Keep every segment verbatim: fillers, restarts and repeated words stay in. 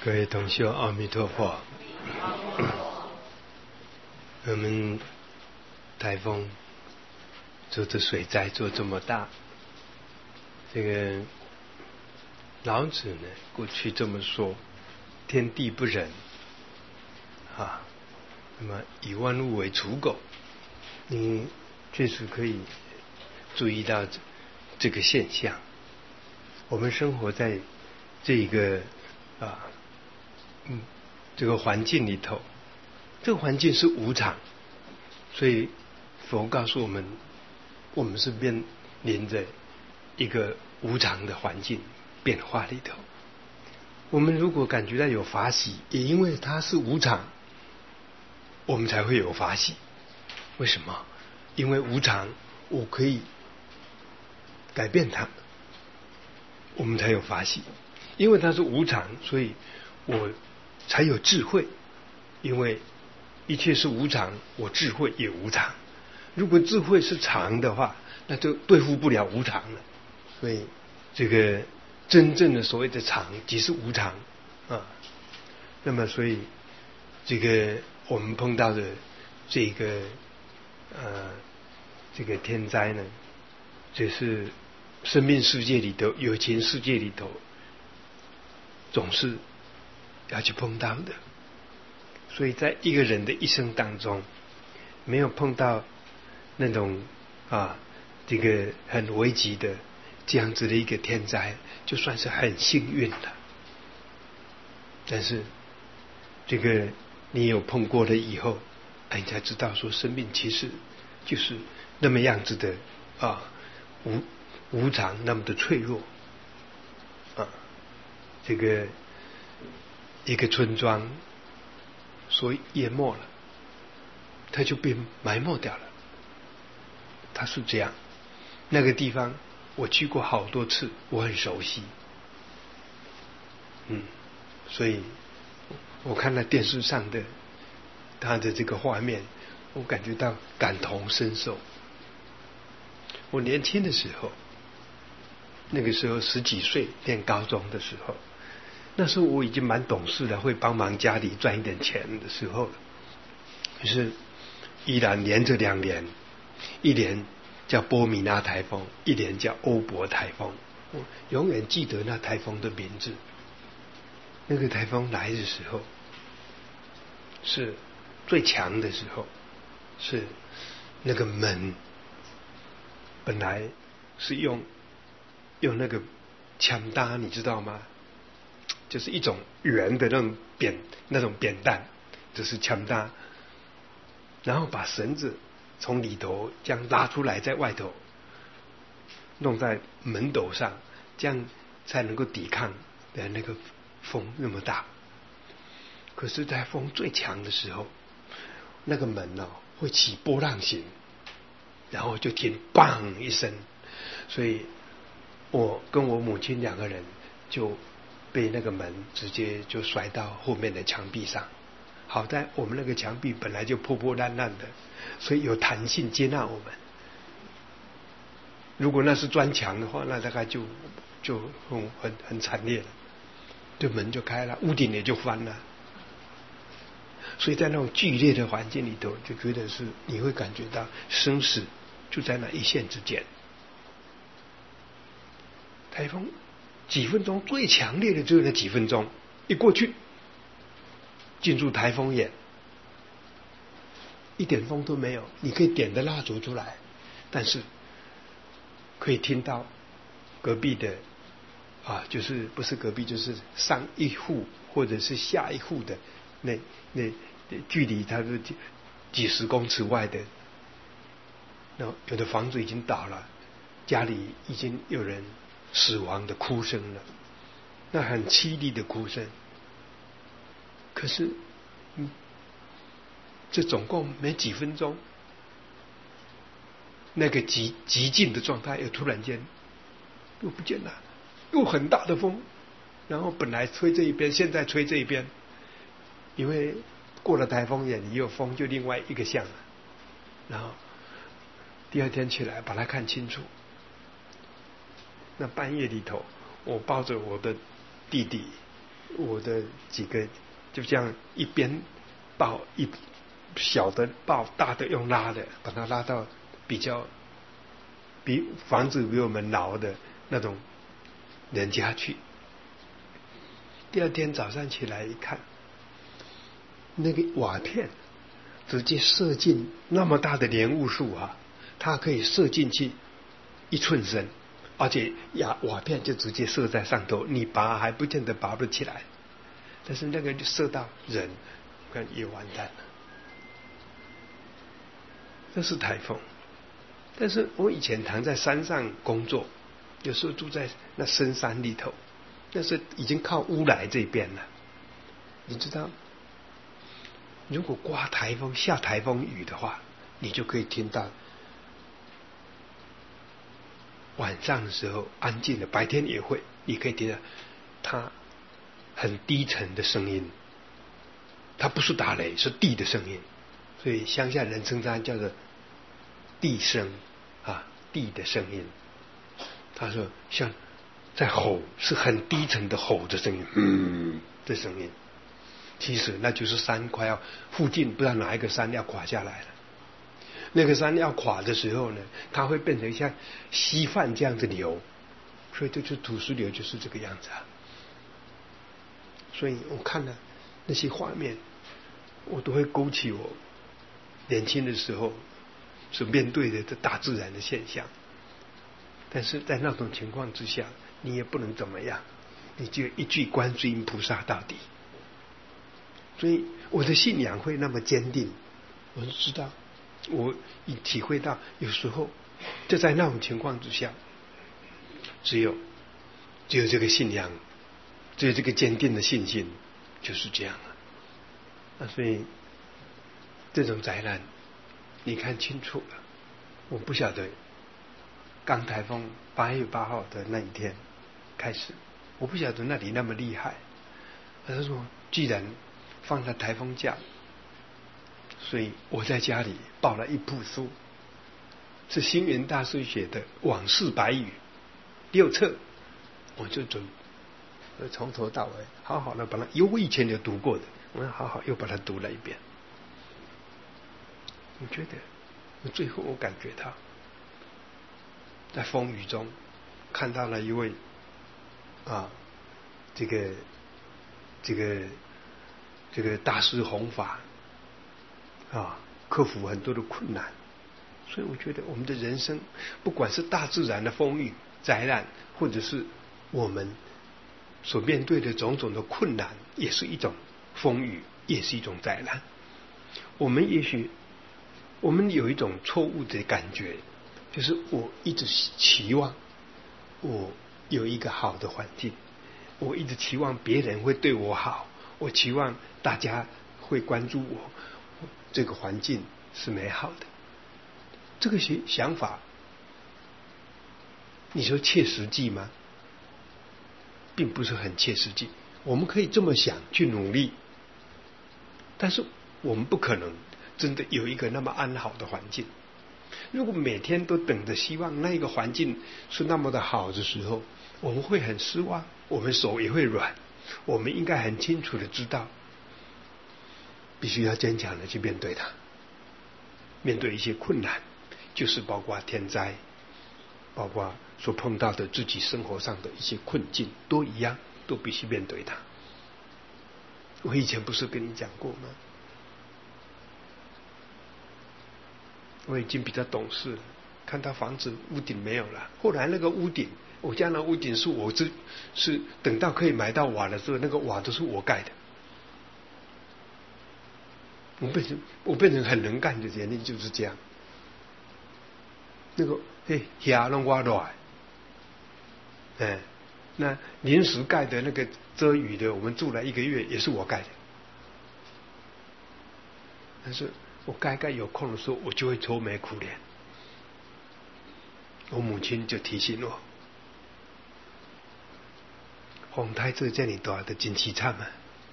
各位同修，阿弥陀佛。我们台风做的水灾做这么大，这个老子呢过去这么说：天地不仁啊，那么以万物为刍狗。你确实可以注意到这这个现象。我们生活在这个啊，嗯，这个环境里头，这个环境是无常，所以佛告诉我们，我们是面临着一个无常的环境变化里头。我们如果感觉到有法喜，也因为它是无常，我们才会有法喜。为什么？因为无常，我可以改变它，我们才有法喜。因为它是无常，所以我才有智慧。因为一切是无常，我智慧也无常。如果智慧是常的话，那就对付不了无常了。所以这个真正的所谓的常，即是无常啊。那么所以这个我们碰到的这个呃这个天灾呢，这是生命世界里头、有情世界里头总是要去碰到的。所以在一个人的一生当中，没有碰到那种啊这个很危急的这样子的一个天灾，就算是很幸运了。但是这个你有碰过了以后，你才知道说生命其实就是那么样子的啊无无常，那么的脆弱啊。这个一个村庄所淹没了，它就被埋没掉了。它是这样。那个地方我去过好多次，我很熟悉。嗯，所以我看到电视上的他的这个画面，我感觉到感同身受。我年轻的时候，那个时候十几岁念高中的时候，那时候我已经蛮懂事的，会帮忙家里赚一点钱的时候了。可是依然连着两年，一年叫波米纳台风，一年叫欧伯台风。我永远记得那台风的名字。那个台风来的时候，是最强的时候，是那个门本来是用用那个枪搭，你知道吗？就是一种圆的那种扁那种扁担，就是枪搭，然后把绳子从里头这样拉出来，在外头弄在门斗上，这样才能够抵抗的那个风那么大。可是在风最强的时候，那个门哦会起波浪形，然后就听砰一声，所以我跟我母亲两个人就被那个门直接就摔到后面的墙壁上。好在我们那个墙壁本来就破破烂烂的，所以有弹性接纳我们。如果那是砖墙的话，那大概就就很很很惨烈了，这门就开了，屋顶也就翻了。所以在那种剧烈的环境里头，就觉得是你会感觉到生死就在那一线之间。台风几分钟最强烈的只有那几分钟，一过去进入台风眼，一点风都没有。你可以点的蜡烛出来，但是可以听到隔壁的啊，就是不是隔壁，就是上一户或者是下一户的那那距离它是几几十公尺外的，那有的房子已经倒了，家里已经有人死亡的哭声了，那很凄厉的哭声。可是，嗯，这总共没几分钟，那个极极静的状态又突然间又不见了，又很大的风，然后本来吹这一边，现在吹这一边，因为过了台风眼，你有风就另外一个相了。然后第二天起来把它看清楚，那半夜里头，我抱着我的弟弟我的几个就这样一边抱一小的抱，大的用拉的，把它拉到比较比房子比我们老的那种人家去。第二天早上起来一看，那个瓦片直接射进那么大的莲雾树啊，它可以射进去一寸深，而且瓦瓦片就直接射在上头，你拔还不见得拔不起来。但是那个就射到人，看也完蛋了。这是台风。但是我以前常在山上工作，有时候住在那深山里头，那是已经靠乌来这边了。你知道，如果刮台风、下台风雨的话，你就可以听到晚上的时候安静的，白天也会，你可以听到它很低沉的声音。它不是打雷，是地的声音，所以乡下人称它叫做地声啊，地的声音。他说像在吼，是很低沉的吼的声音，嗯，的声音。其实那就是山快要附近不知道哪一个山要垮下来了。那个山要垮的时候呢，它会变成像稀饭这样子流，所以就是土石流就是这个样子啊。所以我看了那些画面，我都会勾起我年轻的时候所面对的这大自然的现象。但是在那种情况之下，你也不能怎么样，你就一句观世音菩萨到底。所以我的信仰会那么坚定，我就知道，我已体会到，有时候就在那种情况之下，只有只有这个信仰，只有这个坚定的信心，就是这样啊。那所以这种灾难，你看清楚了。我不晓得，刚台风八月八号的那一天开始，我不晓得那里那么厉害。他说，既然放了台风假，所以我在家里抱了一部书，是星云大师写的《往事百语》六册，我就准从头到尾好好的把它，有我以前就读过的，我好好又把它读了一遍。我觉得最后我感觉到，在风雨中看到了一位啊，这个这个这个大师弘法啊，克服很多的困难。所以我觉得我们的人生，不管是大自然的风雨灾难，或者是我们所面对的种种的困难，也是一种风雨，也是一种灾难。我们也许我们有一种错误的感觉，就是我一直期望我有一个好的环境，我一直期望别人会对我好，我期望大家会关注我，这个环境是美好的。这个想法，你说切实际吗？并不是很切实际。我们可以这么想，去努力，但是我们不可能真的有一个那么安好的环境。如果每天都等着希望那个环境是那么的好的时候，我们会很失望，我们手也会软。我们应该很清楚的知道，必须要坚强的去面对它，面对一些困难，就是包括天灾，包括所碰到的自己生活上的一些困境，都一样，都必须面对它。我以前不是跟你讲过吗？我已经比较懂事了，看到房子屋顶没有了，后来那个屋顶，我家那屋顶是我是是等到可以买到瓦的时候，那个瓦都是我盖的。我变成我变成很能干的人，就是这样。那个嘿，下弄挖来，哎，那临时盖的那个遮雨的，我们住了一个月，也是我盖的。但是我盖盖有空的时候，我就会愁眉苦脸。我母亲就提醒我，风台做这么大的真凄惨啊，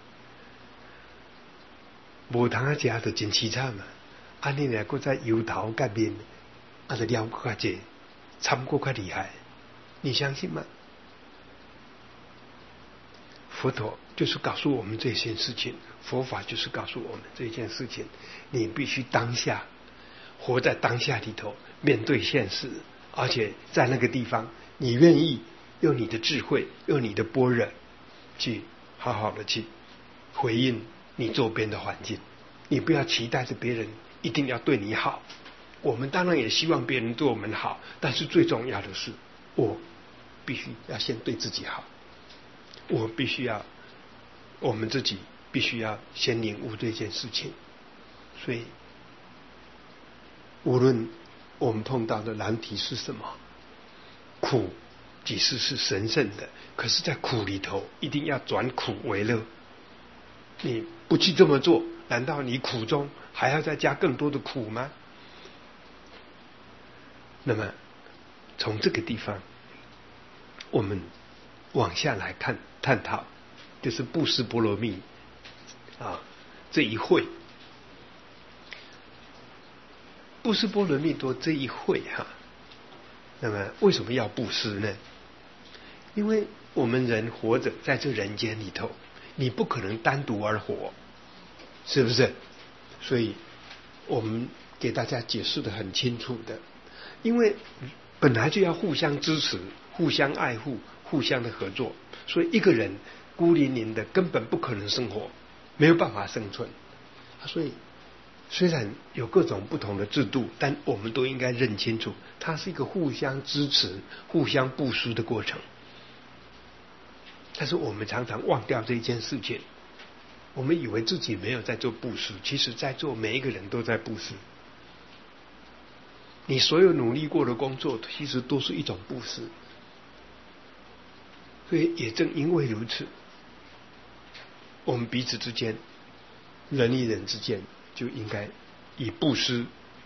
无通啊食就真凄惨啊，安尼呢，搁再油头盖面，啊，就了搁较济，惨过较厉害，你相信吗？佛陀就是告诉我们这件事情，佛法就是告诉我们这件事情，你必须当下活在当下里头，面对现实，而且在那个地方，你愿意用你的智慧，用你的般若，去好好的去回应你周边的环境。你不要期待着别人一定要对你好，我们当然也希望别人对我们好，但是最重要的是，我必须要先对自己好，我必须要，我们自己必须要先领悟这件事情。所以无论我们碰到的难题是什么，苦即使是神圣的，可是在苦里头一定要转苦为乐。你不去这么做，难道你苦中还要再加更多的苦吗？那么从这个地方我们往下来看探讨，就是布施波罗蜜啊这一会，布施波罗蜜多这一会哈、啊，那么为什么要布施呢？因为我们人活着在这人间里头，你不可能单独而活，是不是？所以我们给大家解释得很清楚的，因为本来就要互相支持，互相爱护，互相的合作，所以一个人孤零零的根本不可能生活，没有办法生存。所以虽然有各种不同的制度，但我们都应该认清楚，它是一个互相支持、互相布施的过程。但是我们常常忘掉这一件事情，我们以为自己没有在做布施，其实在做，每一个人都在布施。你所有努力过的工作，其实都是一种布施。所以也正因为如此，我们彼此之间，人与人之间，就应该以布施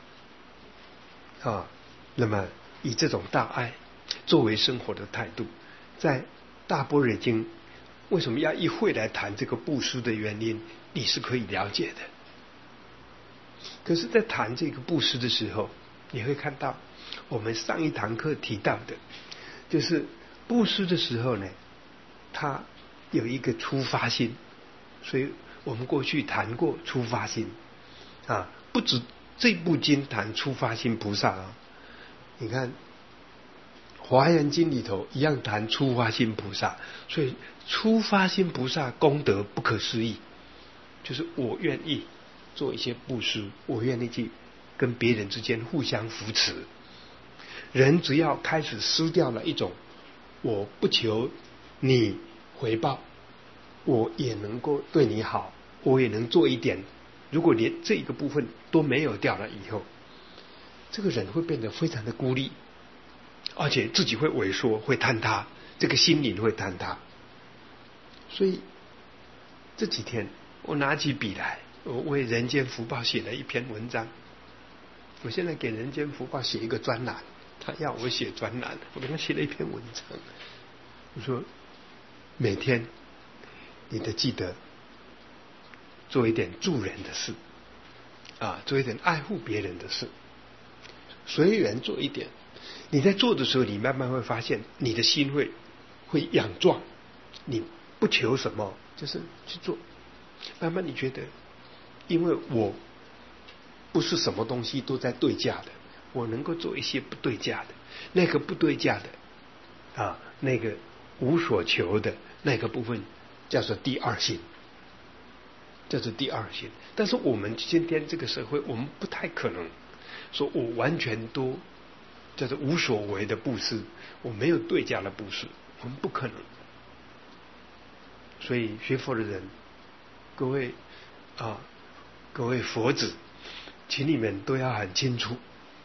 啊，那么以这种大爱作为生活的态度。在大般若经为什么要一会来谈这个布施的原因，你是可以了解的。可是在谈这个布施的时候，你会看到我们上一堂课提到的，就是布施的时候呢，它有一个出发心。所以我们过去谈过出发心啊，不止这部经谈出发心菩萨啊，你看华严经里头一样谈出发心菩萨。所以出发心菩萨功德不可思议，就是我愿意做一些布施，我愿意去跟别人之间互相扶持。人只要开始失掉了一种我不求你回报，我也能够对你好，我也能做一点，如果连这一个部分都没有掉了以后，这个人会变得非常的孤立，而且自己会萎缩，会坍塌，这个心灵会坍塌。所以这几天我拿起笔来，我为人间福报写了一篇文章。我现在给人间福报写一个专栏，他要我写专栏，我给他写了一篇文章。我说每天你得记得做一点助人的事啊，做一点爱护别人的事，随缘做一点。你在做的时候，你慢慢会发现你的心会会养壮，你不求什么，就是去做。慢慢你觉得，因为我不是什么东西都在对价的，我能够做一些不对价的，那个不对价的啊，那个无所求的那个部分叫做第二心，叫做第二心。但是我们今天这个社会，我们不太可能说我完全都叫做无所谓的布施，我没有对价的布施，我们不可能。所以学佛的人，各位啊，各位佛子，请你们都要很清楚，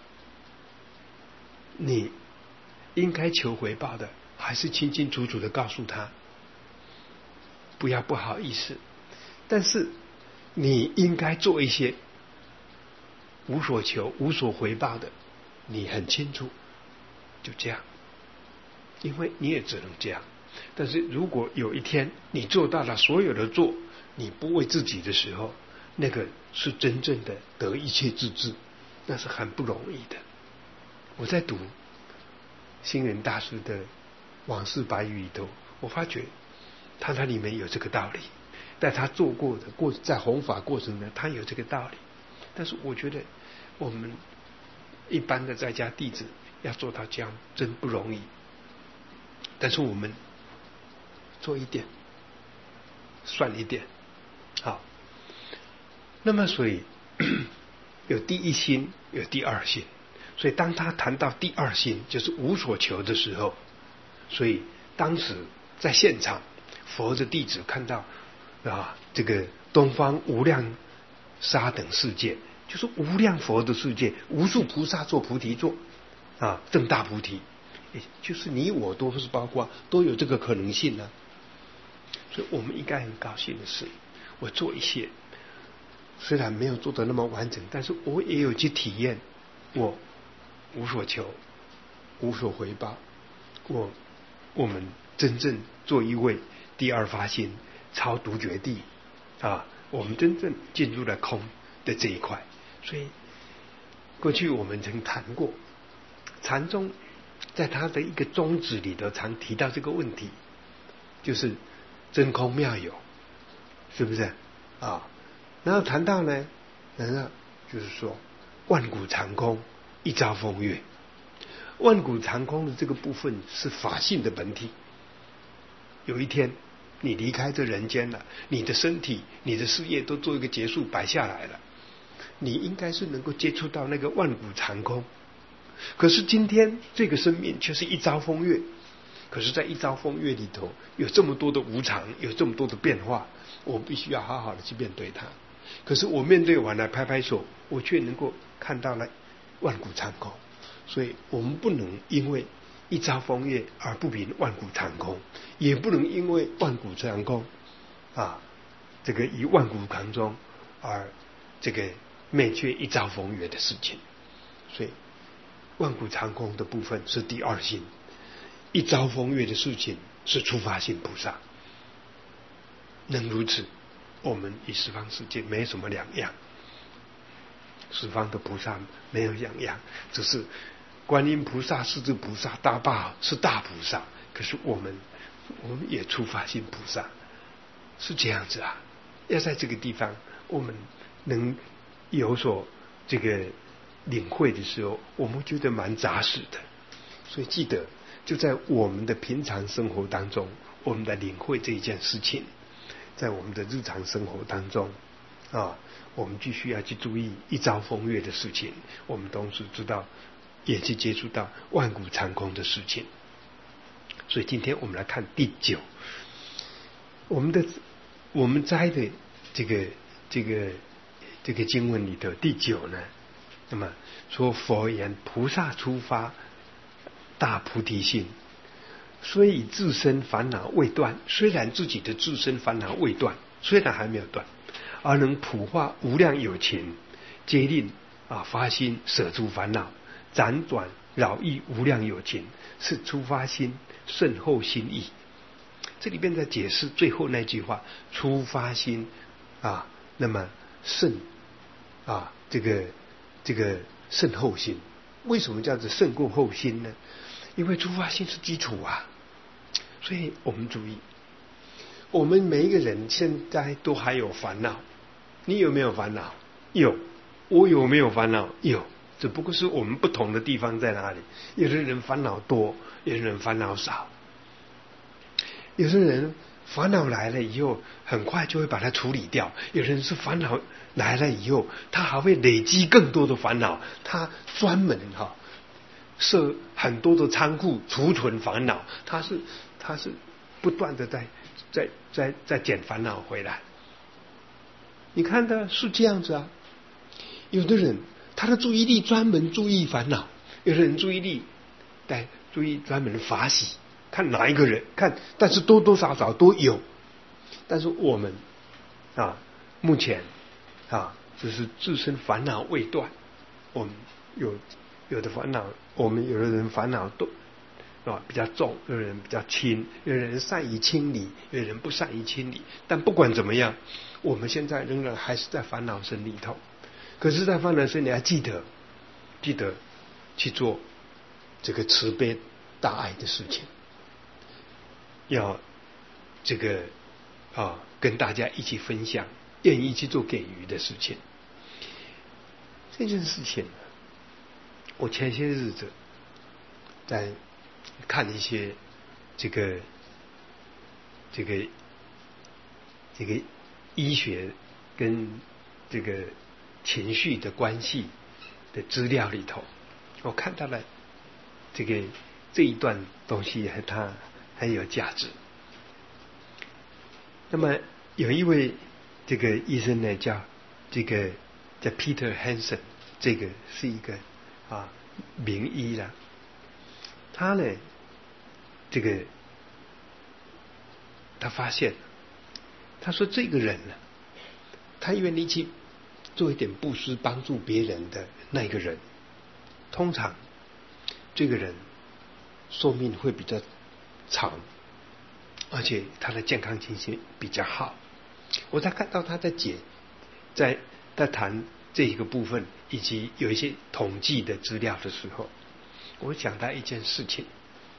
你应该求回报的，还是清清楚楚的告诉他，不要不好意思。但是你应该做一些无所求、无所回报的，你很清楚，就这样，因为你也只能这样。但是如果有一天你做到了所有的做，你不为自己的时候，那个是真正的得一切自治，那是很不容易的。我在读星云大师的往事百语里头，我发觉他那里面有这个道理，在他做过的过在弘法过程中，他有这个道理。但是我觉得我们一般的在家弟子要做到这样真不容易。但是我们做一点算一点，好。那么所以有第一心，有第二心。所以当他谈到第二心，就是无所求的时候，所以当时在现场，佛的弟子看到啊，这个东方无量沙等世界，就是无量佛的世界，无数菩萨做菩提座啊，正大菩提，就是你我都是包括都有这个可能性呢、啊。所以我们应该很高兴的是，我做一些，虽然没有做得那么完整，但是我也有去体验，我无所求，无所回报。我我们真正做一位第二发心超独觉地啊，我们真正进入了空的这一块。所以过去我们曾谈过，禅宗在他的一个宗旨里头常提到这个问题，就是真空妙有，是不是啊？然后谈到呢，然后就是说万古长空，一朝风月。万古长空的这个部分是法性的本体。有一天你离开这人间了，你的身体、你的事业都做一个结束，摆下来了，你应该是能够接触到那个万古长空。可是今天这个生命却是一朝风月，可是在一朝风月里头有这么多的无常，有这么多的变化，我必须要好好的去面对它。可是我面对完了拍拍手，我却能够看到了万古长空。所以我们不能因为一朝风月而不明万古长空，也不能因为万古长空啊，这个以万古长空而这个灭却一朝风月的事情。所以万古长空的部分是第二心，一朝风月的事情是初发心菩萨。能如此，我们与十方世界没什么两样，十方的菩萨没有两样，只是观音菩萨、势至菩萨、大霸是大菩萨，可是我们我们也初发心菩萨，是这样子啊。要在这个地方我们能有所这个领会的时候，我们觉得蛮扎实的。所以记得就在我们的平常生活当中，我们的领会这一件事情，在我们的日常生活当中啊，我们必须要去注意一朝风月的事情，我们同时知道也去接触到万古长空的事情。所以今天我们来看第九，我们的我们摘的这个这个这个经文里头第九呢，那么说佛言菩萨初发大菩提心，虽以自身烦恼未断，虽然自己的自身烦恼未断，虽然还没有断，而能普化无量有情，皆令啊发心舍诸烦恼，辗转扰益无量有情，是初发心甚后心意。这里边在解释最后那句话，初发心啊，那么甚啊这个这个甚后心。为什么叫做胜过后心呢？因为初发心是基础啊。所以我们注意，我们每一个人现在都还有烦恼。你有没有烦恼？有。我有没有烦恼？有。只不过是我们不同的地方在哪里。有的人烦恼多，有的人烦恼少。有的人烦恼来了以后很快就会把它处理掉，有人是烦恼来了以后他还会累积更多的烦恼，他专门哈、啊、设很多的仓库储存烦恼，他是他是不断的在在在在捡烦恼回来。你看的是这样子啊。有的人他的注意力专门注意烦恼，有的人注意力在注意专门法喜，看哪一个人看，但是多多少少都有。但是我们啊，目前啊，就是自身烦恼未断，我们有有的烦恼，我们有的人烦恼都啊比较重，有的人比较轻，有的人善于清理，有的人不善于清理。但不管怎么样，我们现在仍然还是在烦恼身里头。可是在烦恼身里要记得记得去做这个慈悲大爱的事情，要这个啊，跟大家一起分享，愿意去做给予的事情。这件事情，我前些日子在看一些这个这个这个医学跟这个情绪的关系的资料里头，我看到了这个这一段东西和它很有价值。那么有一位这个医生呢，叫这个叫 Peter Hansen， 这个是一个啊名医啦。他呢，这个他发现，他说这个人呢，他愿意去做一点布施，帮助别人的那个人，通常这个人寿命会比较长，而且他的健康情形比较好。我在看到他在解，在在谈这一个部分，以及有一些统计的资料的时候，我想到一件事情。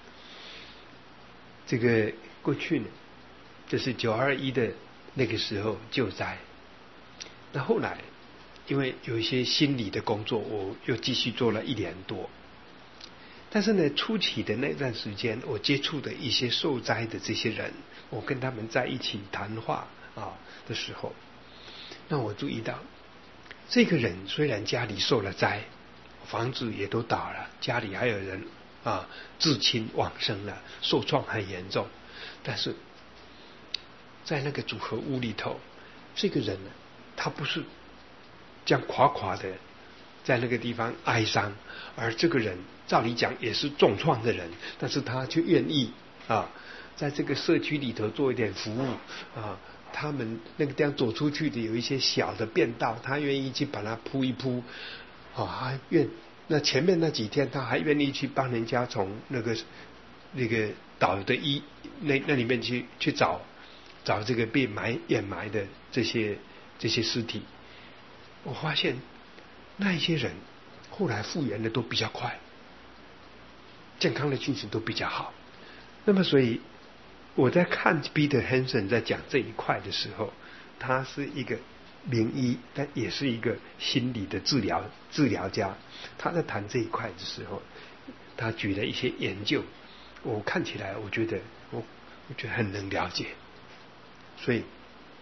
这个过去呢，就是九二一的那个时候救灾，那后来因为有一些心理的工作，我又继续做了一年多。但是呢，初期的那段时间，我接触的一些受灾的这些人，我跟他们在一起谈话啊的时候，那我注意到，这个人虽然家里受了灾，房子也都倒了，家里还有人啊至亲往生了，受创很严重，但是在那个组合屋里头，这个人呢，他不是这样垮垮的在那个地方哀伤，而这个人照理讲也是重创的人，但是他却愿意啊，在这个社区里头做一点服务啊。他们那个地方走出去的有一些小的便道，他愿意去把它铺一铺，啊，还愿那前面那几天他还愿意去帮人家从那个那个岛的一那那里面去去找找这个被埋掩埋的这些这些尸体。我发现那一些人后来复原的都比较快，健康的情形都比较好。那么所以我在看 Peter Hansen 在讲这一块的时候，他是一个名医，但也是一个心理的治疗治疗家。他在谈这一块的时候，他举了一些研究，我看起来我觉得我我觉得很能了解。所以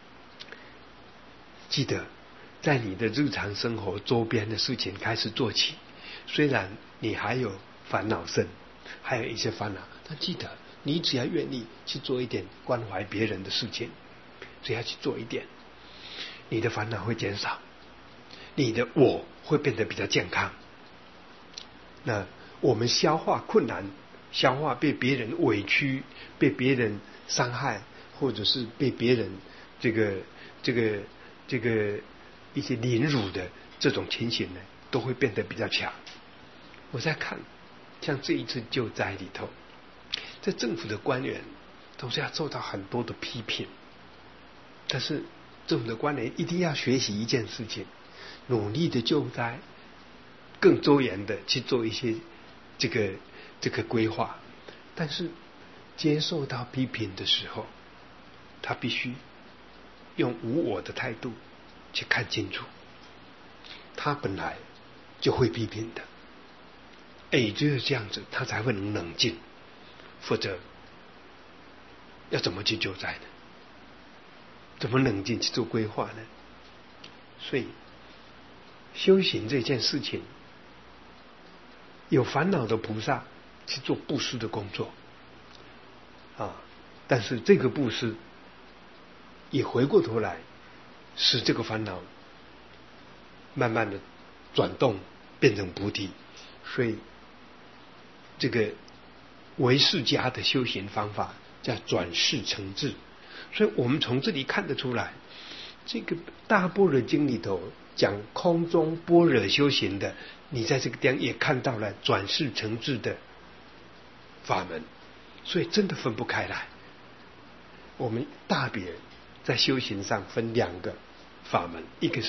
记得在你的日常生活周边的事情开始做起，虽然你还有烦恼症，还有一些烦恼，但记得你只要愿意去做一点关怀别人的事情，只要去做一点，你的烦恼会减少，你的我会变得比较健康。那我们消化困难，消化被别人委屈，被别人伤害，或者是被别人这个这个这个一些凌辱的这种情形呢，都会变得比较强。我在看像这一次救灾里头，在政府的官员都是要受到很多的批评，但是政府的官员一定要学习一件事情，努力的救灾，更周延的去做一些这个这个规划。但是接受到批评的时候，他必须用无我的态度去看清楚，他本来就会批评的，哎，只有这样子他才会能冷静，否则要怎么去救灾呢？怎么冷静去做规划呢？所以修行这件事情，有烦恼的菩萨去做布施的工作啊，但是这个布施也回过头来使这个烦恼慢慢的转动变成菩提。所以这个唯识家的修行方法叫转世成智。所以我们从这里看得出来，这个大般若经里头讲空中般若修行的，你在这个地方也看到了转世成智的法门，所以真的分不开来。我们大别在修行上分两个法门，一个是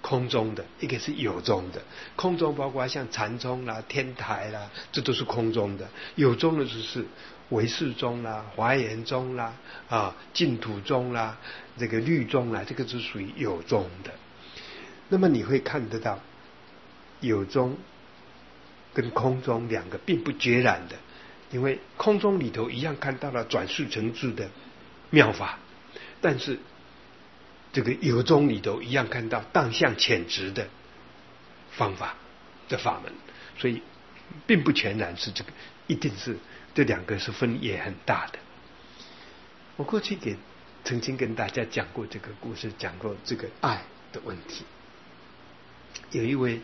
空中的，一个是有中的。空中包括像禅宗啦、天台啦，这都是空中的。有中的就是唯识宗啦、华严宗啦、啊净土宗啦、这个律宗啦，这个是属于有中的。那么你会看得到，有中跟空中两个并不决然的，因为空中里头一样看到了转世成智的妙法，但是这个有中里头一样看到当下潜质的方法的法门，所以并不全然是这个，一定是这两个是分野很大的。我过去给曾经跟大家讲过这个故事，讲过这个爱的问题。有一位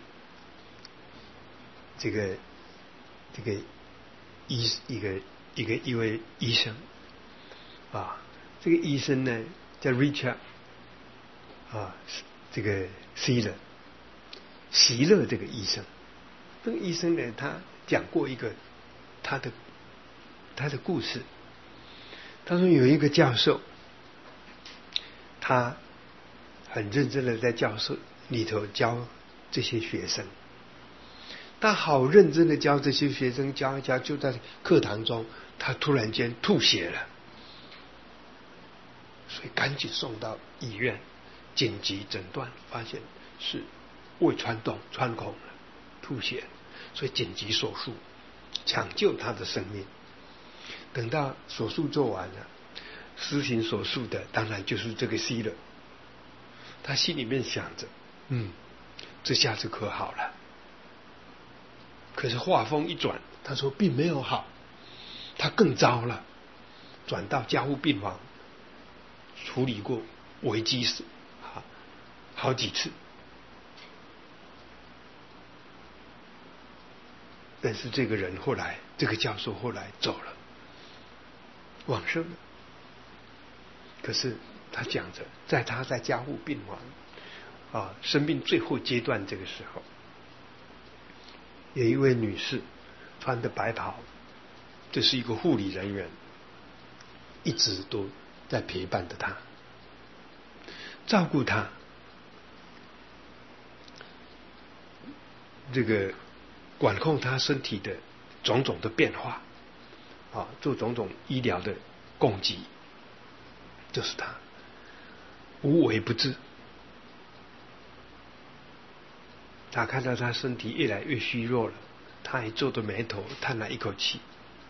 这个这个医一个一个一位医生啊，这个医生呢叫 Richard 啊，这个希勒希勒这个医生，这个医生呢，他讲过一个他的他的故事。他说有一个教授，他很认真的在教室里头教这些学生，他好认真的教这些学生，教一教，就在课堂中，他突然间吐血了，所以赶紧送到医院，紧急诊断，发现是胃穿洞穿孔了，吐血，所以紧急手术，抢救他的生命。等到手术做完了，施行手术的当然就是这个希勒。他心里面想着，嗯，这下子可好了。可是话锋一转，他说并没有好，他更糟了，转到加护病房处理过危机时好好几次，但是这个人后来，这个教授后来走了，往生了。可是他讲着，在他在加护病房啊生命最后阶段这个时候，有一位女士穿的白袍，这是一个护理人员，一直都在陪伴着他，照顾他，这个管控他身体的种种的变化啊，做种种医疗的供给，就是他无微不至。他看到他身体越来越虚弱了，他还皱着眉头叹了一口气。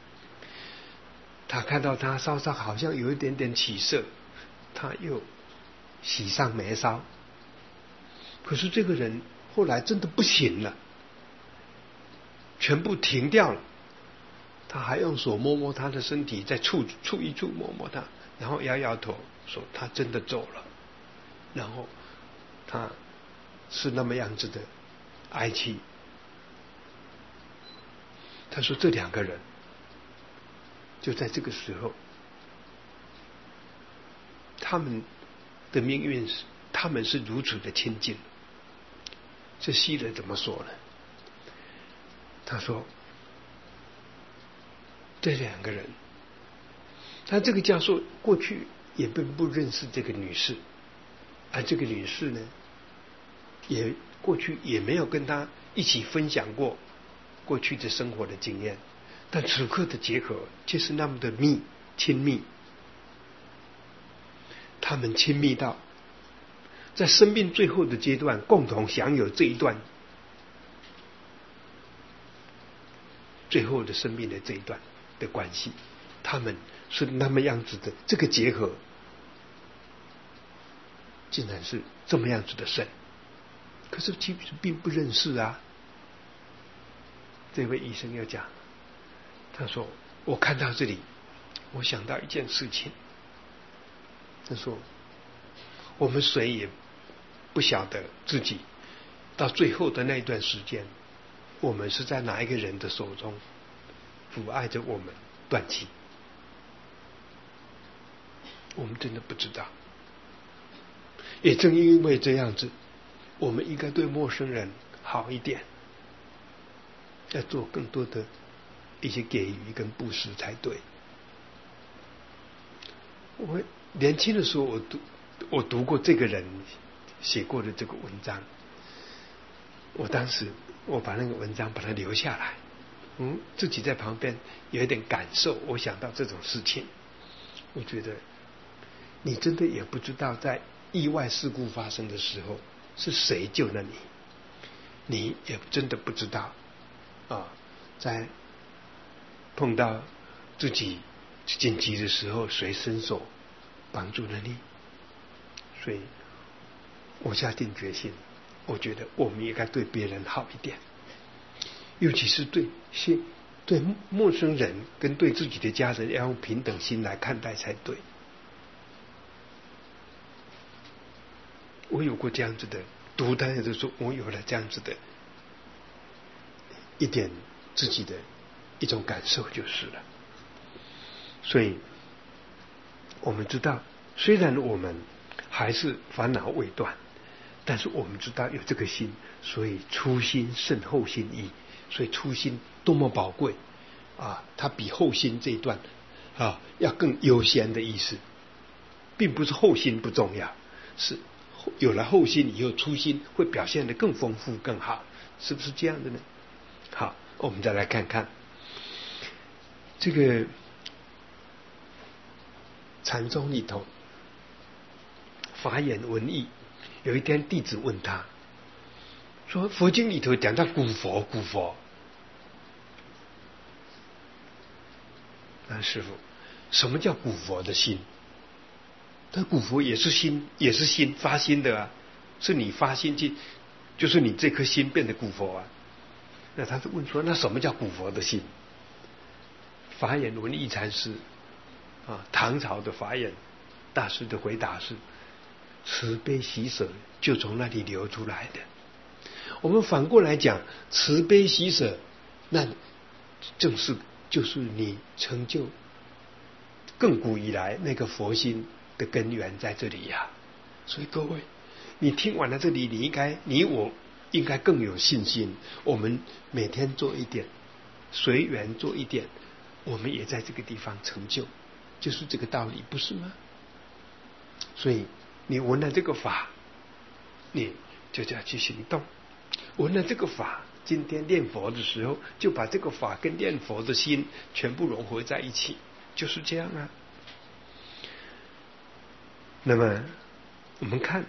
他看到他稍稍好像有一点点起色，他又喜上眉梢。可是这个人后来真的不行了，全部停掉了。他还用手摸摸他的身体，再触触一触摸摸他，然后摇摇头说他真的走了。然后他是那么样子的哀戚。他说这两个人就在这个时候，他们的命运是他们是如此的亲近。这希勒怎么说呢？他说这两个人，他这个教授过去也并不认识这个女士，而这个女士呢，也过去也没有跟他一起分享过过去的生活的经验，但此刻的结合却是那么的密亲密。他们亲密到在生命最后的阶段共同享有这一段最后的生命的这一段的关系，他们是那么样子的，这个结合竟然是这么样子的深。可是其实并不认识啊。这位医生要讲，他说我看到这里，我想到一件事情。他说我们谁也不晓得自己到最后的那一段时间，我们是在哪一个人的手中抚爱着我们断气，我们真的不知道。也正因为这样子，我们应该对陌生人好一点，要做更多的一些给予跟布施才对。我年轻的时候，我读我读过这个人写过的这个文章， 我当时我把那个文章把它留下来，嗯，自己在旁边有一点感受。我想到这种事情，我觉得你真的也不知道，在意外事故发生的时候是谁救了你，你也真的不知道啊，在碰到自己紧急的时候，谁伸手帮助了你。所以我下定决心，我觉得我们应该对别人好一点，尤其是对些对陌生人跟对自己的家人，要用平等心来看待才对。我有过这样子的读单，也就是说我有了这样子的一点自己的一种感受就是了。所以我们知道，虽然我们还是烦恼未断，但是我们知道有这个心，所以初心胜后心意。所以初心多么宝贵啊！它比后心这一段啊要更优先的意思，并不是后心不重要，是有了后心以后，初心会表现得更丰富更好，是不是这样的呢？好，我们再来看看这个禅宗里头法眼文义。有一天弟子问他说，佛经里头讲到古佛古佛，那师父什么叫古佛的心？但古佛也是心，也是心发心的啊，是你发心去，就是你这颗心变得古佛啊。那他就问说，那什么叫古佛的心？法眼文义禅师啊，唐朝的法眼大师的回答是，慈悲喜舍就从那里流出来的。我们反过来讲，慈悲喜舍，那正是就是你成就亘古以来那个佛心的根源在这里呀、啊。所以各位，你听完了这里，你应该你我应该更有信心。我们每天做一点，随缘做一点，我们也在这个地方成就，就是这个道理，不是吗？所以你闻了这个法，你就要去行动。闻了这个法，今天念佛的时候，就把这个法跟念佛的心全部融合在一起，就是这样啊。那么我们看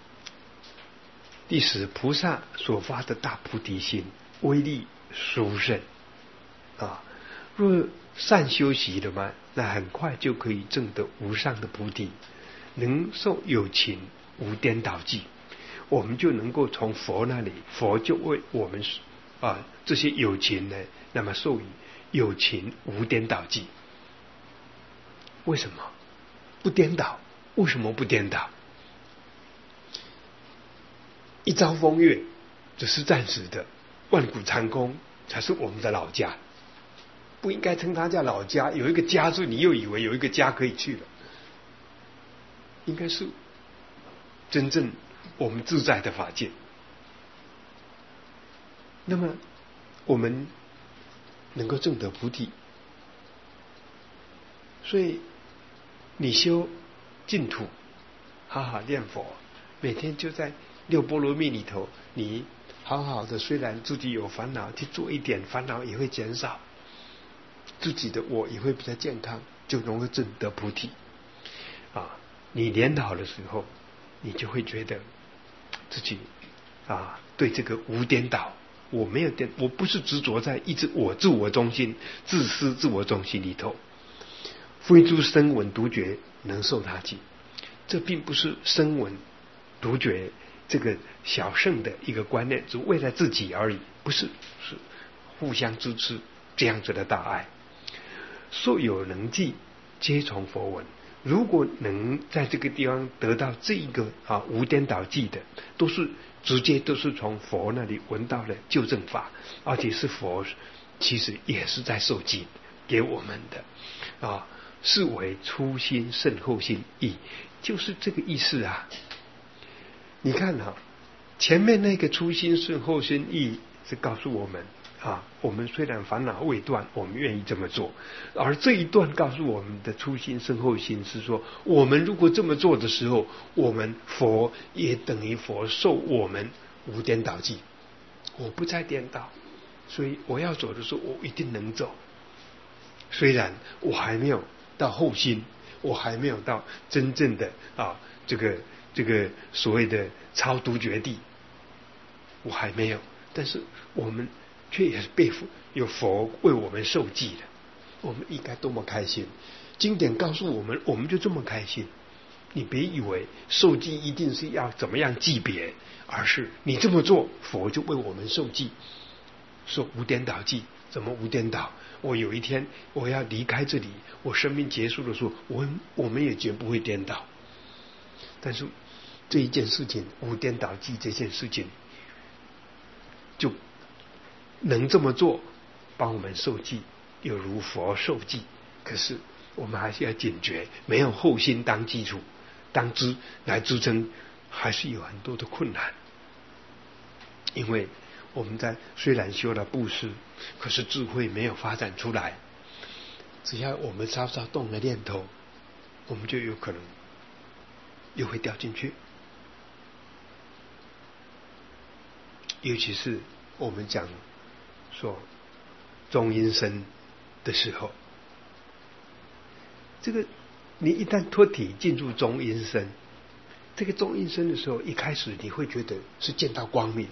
第十，菩萨所发的大菩提心威力殊胜啊！若善修习的嘛，那很快就可以证得无上的菩提，能受有情无颠倒计。我们就能够从佛那里，佛就为我们啊这些有情呢，那么授予有情无颠倒计。为什么不颠倒？为什么不颠倒？一朝风月只是暂时的，万古长空才是我们的老家。不应该称它叫老家，有一个家住，你又以为有一个家可以去了，应该是真正我们自在的法界。那么我们能够证得菩提，所以你修净土，好好念佛，每天就在六波罗蜜里头，你好好的，虽然自己有烦恼，去做一点，烦恼也会减少，自己的我也会比较健康，就能够证得菩提啊！你年老的时候，你就会觉得自己啊，对这个无颠倒，我没有颠，我不是执着在一直我自我中心、自私自我中心里头。非诸声闻独觉能受他记，这并不是声闻独觉这个小圣的一个观念，只为了自己而已，不是，是互相支持这样子的大爱。所有能记，皆从佛闻。如果能在这个地方得到这一个啊无颠倒记的，都是直接都是从佛那里闻到了究竟法，而且是佛其实也是在受记给我们的啊，是为初心胜后心意，就是这个意思啊。你看啊，前面那个初心胜后心意是告诉我们啊，我们虽然烦恼未断，我们愿意这么做。而这一段告诉我们的初心胜后心是说，我们如果这么做的时候，我们佛也等于佛受我们无颠倒记， 我不再颠倒，所以我要走的时候，我一定能走。虽然我还没有到后心，我还没有到真正的啊，这个这个所谓的超独觉地，我还没有，但是我们却也是被有佛为我们受记的，我们应该多么开心！经典告诉我们，我们就这么开心。你别以为受记一定是要怎么样记别，而是你这么做，佛就为我们受记，说无颠倒记。怎么无颠倒？我有一天我要离开这里，我生命结束的时候，我我们也绝不会颠倒。但是这一件事情，无颠倒记这件事情，就能这么做，帮我们受记，有如佛受记。可是我们还是要警觉，没有后心当基础、当支来支撑，还是有很多的困难。因为我们在虽然修了布施，可是智慧没有发展出来。只要我们稍稍动了念头，我们就有可能又会掉进去。尤其是我们讲说中阴身的时候，这个你一旦脱体进入中阴身，这个中阴身的时候，一开始你会觉得是见到光明。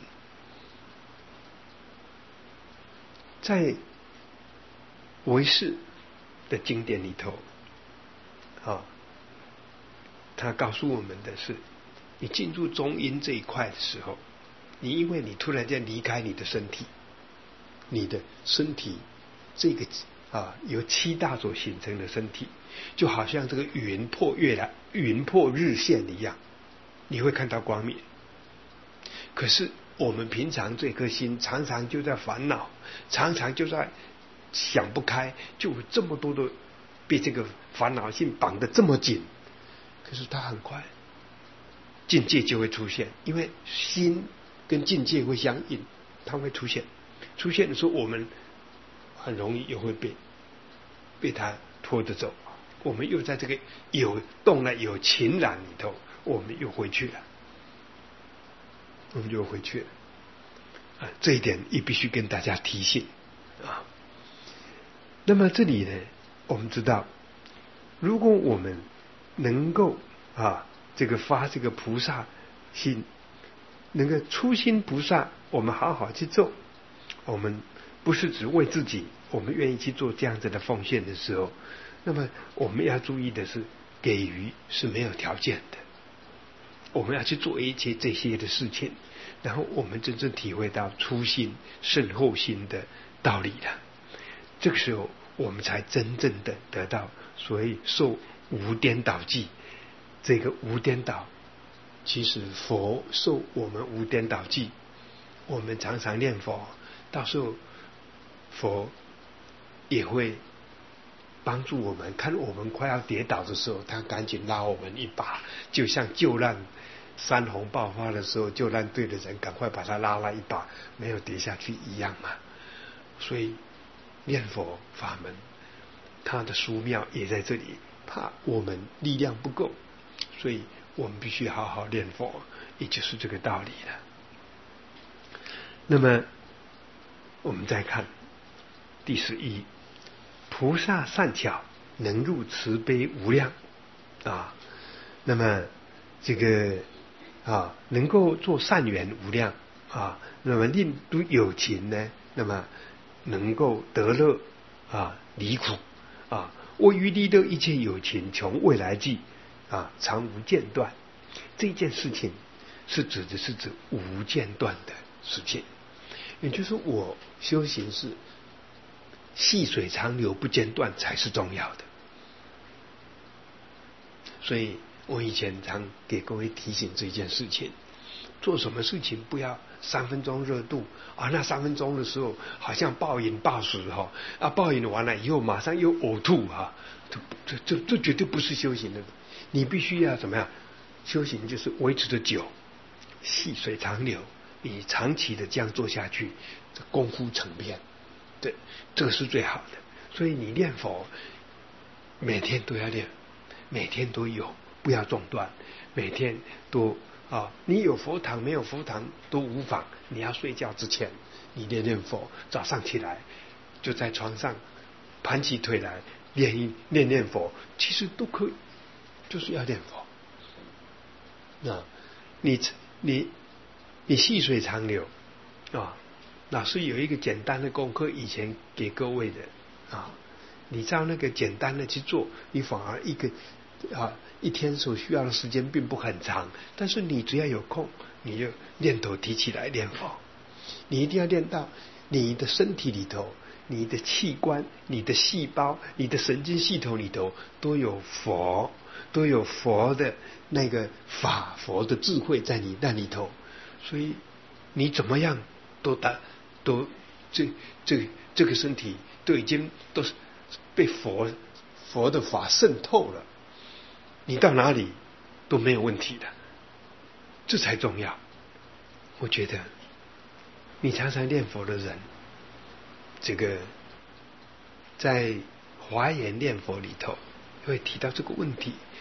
在唯识的经典里头啊，他告诉我们的是，你进入中阴这一块的时候，你因为你突然间离开你的身体，你的身体这个啊由七大所形成的身体，就好像这个云破月亮、云破日线一样，你会看到光明。可是我们平常这颗心常常就在烦恼，常常就在想不开，就有这么多的被这个烦恼性绑得这么紧。可是它很快境界就会出现，因为心跟境界会相应，它会出现。出现的时候，我们很容易又会被被它拖着走。我们又在这个有动了有情染里头，我们又回去了。我们就回去了啊！这一点也必须跟大家提醒啊。那么这里呢，我们知道，如果我们能够啊，这个发这个菩萨心，能够初心菩萨，我们好好去做。我们不是只为自己，我们愿意去做这样子的奉献的时候，那么我们要注意的是，给予是没有条件的。我们要去做一切这些的事情，然后我们真正体会到初心胜后心的道理了。这个时候，我们才真正的得到所谓受无颠倒记。这个无颠倒，其实佛受我们无颠倒记。我们常常念佛，到时候佛也会帮助我们，看我们快要跌倒的时候，他赶紧拉我们一把，就像救难山洪爆发的时候，救难队的人赶快把他拉了一把，没有跌下去一样嘛。所以念佛法门，它的殊妙也在这里，怕我们力量不够，所以我们必须好好念佛，也就是这个道理了。那么我们再看第十一，菩萨善巧，能入慈悲无量啊。那么这个啊，能够做善缘无量啊，那么令度有情呢，那么能够得乐啊，离苦啊。我于利乐一切有情，从未来际啊，常无间断。这件事情是指的是指无间断的事情，也就是我修行是细水长流不间断才是重要的。所以我以前常给各位提醒这件事情，做什么事情不要三分钟热度啊！那三分钟的时候好像暴饮暴食哈啊，暴饮完了以后马上又呕吐哈，这这这这绝对不是修行的。你必须要怎么样？修行就是维持的久，细水长流，你长期的这样做下去，这功夫成片，对，这个是最好的。所以你念佛，每天都要念，每天都有，不要中断，每天都啊，你有佛堂没有佛堂都无妨。你要睡觉之前，你练练佛，早上起来就在床上盘起腿来练一练练佛，其实都可以，就是要练佛。啊，你你你细水长流啊，老师有一个简单的功课，以前给各位的啊，你照那个简单的去做，你反而一个啊一天所需要的时间并不很长，但是你只要有空，你就念头提起来练佛，你一定要练到你的身体里头，你的器官、你的细胞、你的神经系统里头都有佛，都有佛的那个法，佛的智慧在你那里头，所以你怎么样都打都这这这个身体都已经都是被佛佛的法渗透了，你到哪里都没有问题的，这才重要。我觉得你常常念佛的人，这个在华严念佛里头会提到这个问题，